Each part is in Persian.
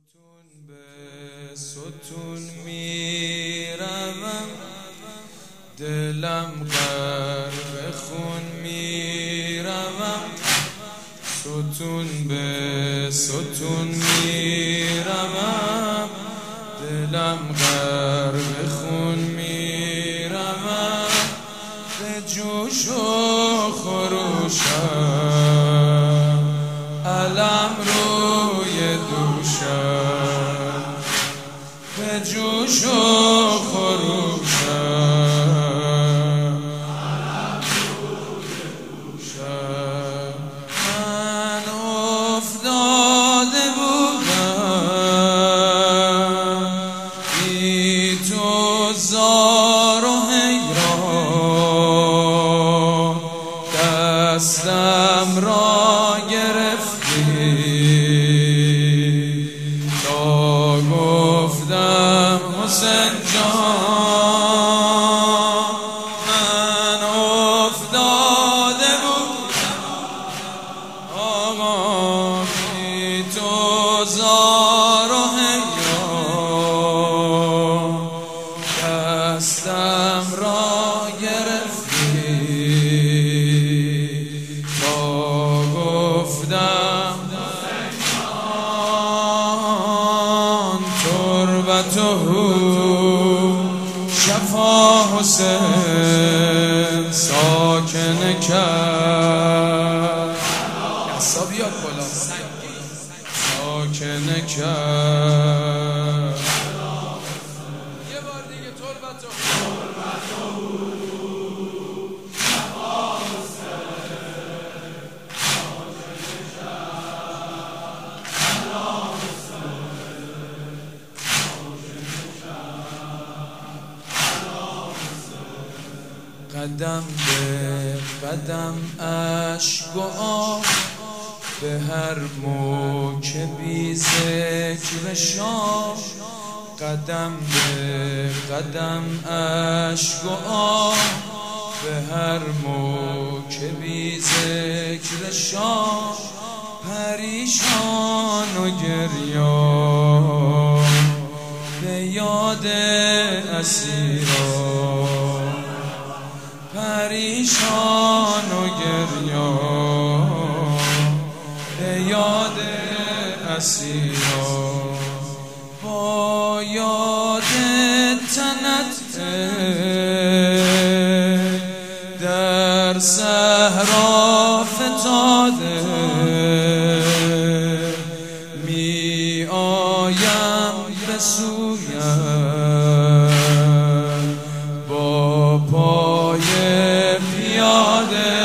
ستون به ستون میروم، دلم غرق خون میروم. ستون به ستون میروم، دلم غرق خون میروم. به جوش و خروشم علم روی دوشم، به جوش و خروشم علم روی دوشم. من افتاده بودم بی تو زار و حیران، دستم را گرفتی تا گفتم حسین جان. من افتاده بودم آقا بی تو زار و حیران، دستم را گرفتی تا گفتم تربته شفا حسین ساکن کرد. دستا بیاد بالا، ساکن کرد. یه بار دیگه تربته قدم به قدم اشک و آب، به هر موکبی ذکر شاه. قدم به قدم اشک و آب، به هر موکبی ذکر شاه. پریشان و گریان به یاد اسیران، پریشان و گریان به یاد اسیران. با یاد تنت در صحرا فتاده، می آیم به سویم با پای پیاده.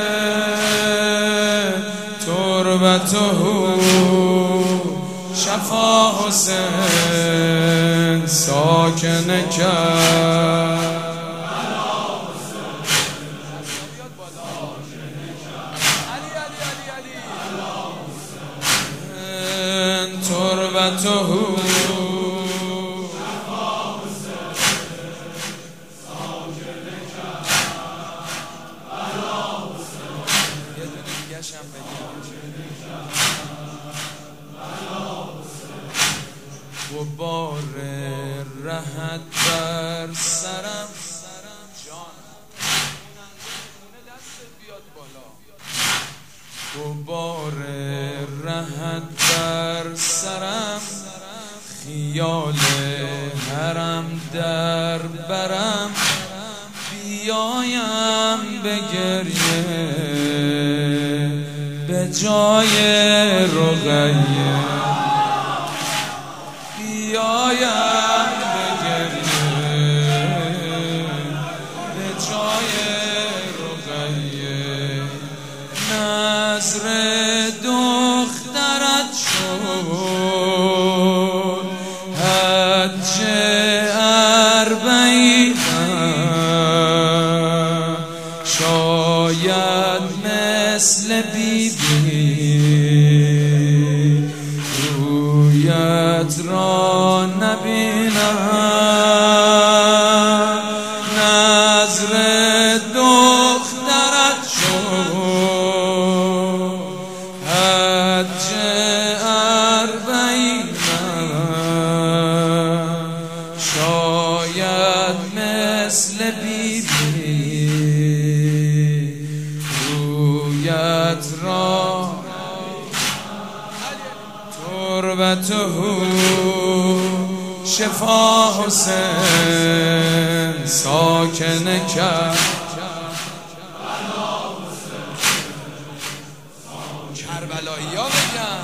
تربته شفا حسین ساکن کرد. تربته و بار رهت بر سرم و بار رهت بر سرم، خیال حرم در برم. بیایم به گریه به جای رقیه، بیایم به گریه به جای رقیه. نظر دخترت شد حج اربعینم، شاید مثل بیبی رویت را نبینم. نظر دخترت شد حج اربعینم، را تربته شفا حسین ساکن کرد کربلایی ها بگن